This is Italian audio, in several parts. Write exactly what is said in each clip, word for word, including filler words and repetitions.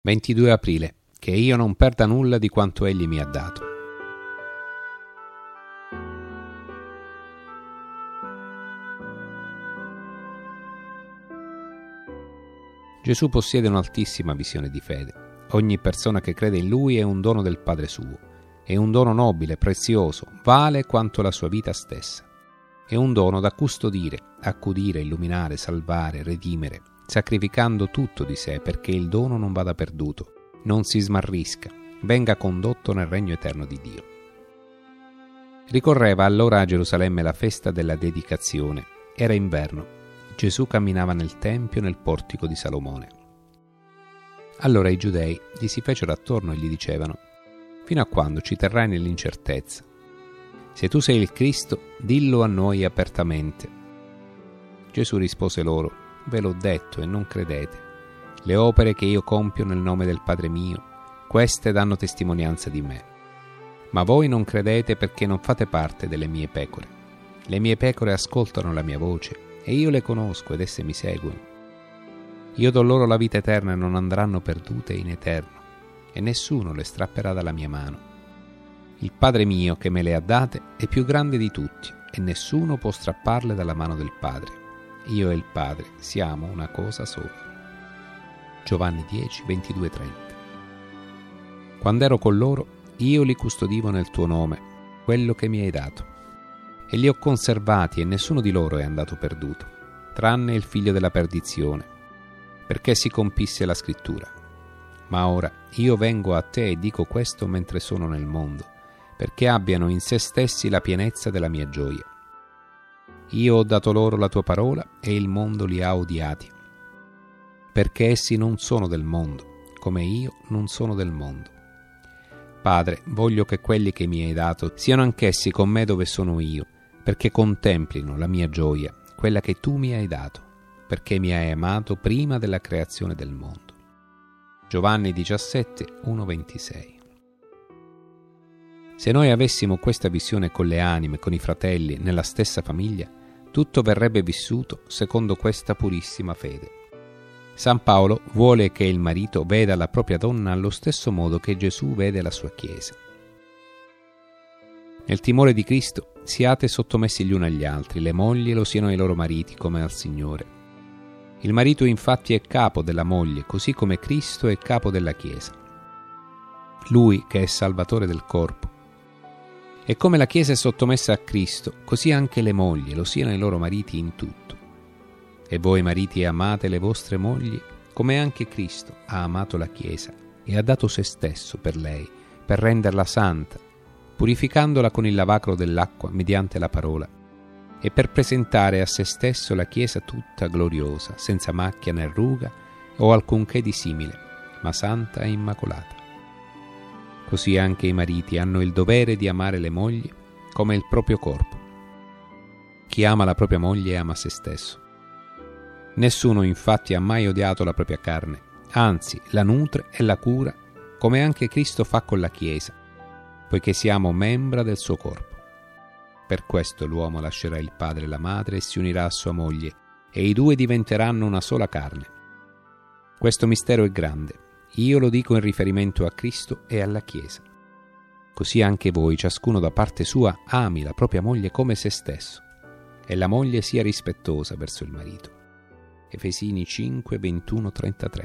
ventidue aprile. Che io non perda nulla di quanto Egli mi ha dato. Gesù possiede un'altissima visione di fede. Ogni persona che crede in Lui è un dono del Padre suo. È un dono nobile, prezioso, vale quanto la sua vita stessa. È un dono da custodire, accudire, illuminare, salvare, redimere, sacrificando tutto di sé perché il dono non vada perduto, non si smarrisca, venga condotto nel regno eterno di Dio. Ricorreva allora a Gerusalemme la festa della dedicazione. Era inverno. Gesù camminava nel Tempio nel portico di Salomone. Allora i giudei gli si fecero attorno e gli dicevano: «Fino a quando ci terrai nell'incertezza? Se tu sei il Cristo, dillo a noi apertamente». Gesù rispose loro: «Ve l'ho detto e non credete. Le opere che io compio nel nome del Padre mio, queste danno testimonianza di me. Ma voi non credete perché non fate parte delle mie pecore. Le mie pecore ascoltano la mia voce e io le conosco ed esse mi seguono. Io do loro la vita eterna e non andranno perdute in eterno, e nessuno le strapperà dalla mia mano. Il Padre mio che me le ha date è più grande di tutti e nessuno può strapparle dalla mano del Padre. Io e il Padre siamo una cosa sola». Giovanni dieci, ventidue trenta. Quando ero con loro, io li custodivo nel tuo nome, quello che mi hai dato, e li ho conservati e nessuno di loro è andato perduto, tranne il figlio della perdizione, perché si compisse la scrittura. Ma ora io vengo a te e dico questo mentre sono nel mondo, perché abbiano in se stessi la pienezza della mia gioia. Io ho dato loro la tua parola e il mondo li ha odiati, perché essi non sono del mondo, come io non sono del mondo. Padre, voglio che quelli che mi hai dato siano anch'essi con me dove sono io, perché contemplino la mia gioia, quella che tu mi hai dato, perché mi hai amato prima della creazione del mondo. Giovanni diciassette, uno ventisei. Se noi avessimo questa visione con le anime, con i fratelli, nella stessa famiglia, tutto verrebbe vissuto secondo questa purissima fede. San Paolo vuole che il marito veda la propria donna allo stesso modo che Gesù vede la sua Chiesa. Nel timore di Cristo siate sottomessi gli uni agli altri, le mogli lo siano ai loro mariti come al Signore. Il marito infatti è capo della moglie, così come Cristo è capo della Chiesa. Lui che è Salvatore del corpo. E come la Chiesa è sottomessa a Cristo, così anche le mogli lo siano ai loro mariti in tutto. E voi mariti amate le vostre mogli, come anche Cristo ha amato la Chiesa e ha dato se stesso per lei, per renderla santa, purificandola con il lavacro dell'acqua mediante la parola, e per presentare a se stesso la Chiesa tutta gloriosa, senza macchia né ruga o alcunché di simile, ma santa e immacolata. Così anche i mariti hanno il dovere di amare le mogli come il proprio corpo. Chi ama la propria moglie ama se stesso. Nessuno infatti ha mai odiato la propria carne, anzi la nutre e la cura, come anche Cristo fa con la Chiesa, poiché siamo membra del suo corpo. Per questo l'uomo lascerà il padre e la madre e si unirà a sua moglie, e i due diventeranno una sola carne. Questo mistero è grande, io lo dico in riferimento a Cristo e alla Chiesa. Così anche voi, ciascuno da parte sua, ami la propria moglie come se stesso, e la moglie sia rispettosa verso il marito. Efesini cinque, ventuno trentatré.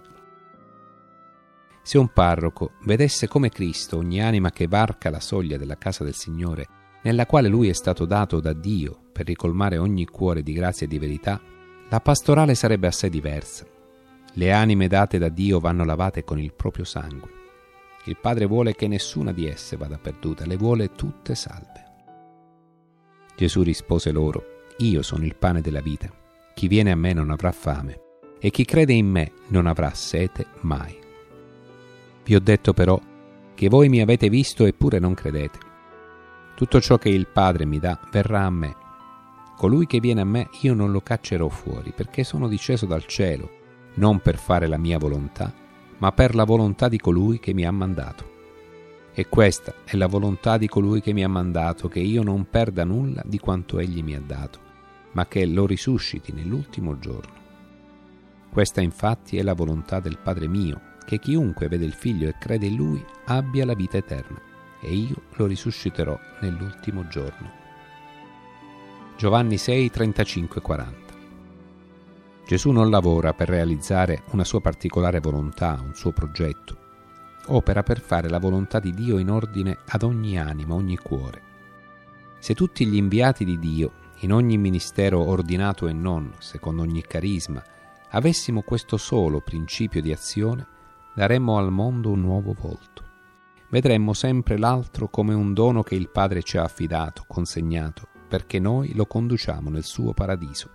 Se un parroco vedesse come Cristo ogni anima che varca la soglia della casa del Signore, nella quale lui è stato dato da Dio per ricolmare ogni cuore di grazia e di verità, la pastorale sarebbe assai diversa. Le anime date da Dio vanno lavate con il proprio sangue. Il Padre vuole che nessuna di esse vada perduta, le vuole tutte salve. Gesù rispose loro: «Io sono il pane della vita. Chi viene a me non avrà fame, e chi crede in me non avrà sete mai. Vi ho detto però che voi mi avete visto eppure non credete. Tutto ciò che il Padre mi dà verrà a me. Colui che viene a me io non lo caccerò fuori, perché sono disceso dal cielo, non per fare la mia volontà, ma per la volontà di colui che mi ha mandato. E questa è la volontà di colui che mi ha mandato, che io non perda nulla di quanto egli mi ha dato, ma che lo risusciti nell'ultimo giorno. Questa infatti è la volontà del Padre mio, che chiunque vede il Figlio e crede in Lui abbia la vita eterna, e io lo risusciterò nell'ultimo giorno. Giovanni sei, trentacinque quaranta. Gesù non lavora per realizzare una sua particolare volontà, un suo progetto. Opera per fare la volontà di Dio in ordine ad ogni anima, ogni cuore. Se tutti gli inviati di Dio, in ogni ministero ordinato e non, secondo ogni carisma, avessimo questo solo principio di azione, daremmo al mondo un nuovo volto. Vedremmo sempre l'altro come un dono che il Padre ci ha affidato, consegnato, perché noi lo conduciamo nel suo paradiso.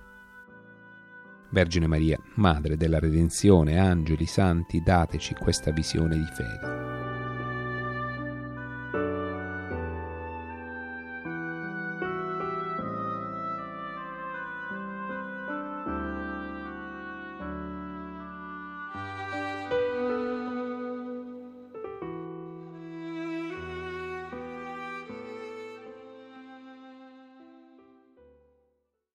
Vergine Maria, Madre della Redenzione, angeli, santi, dateci questa visione di fede.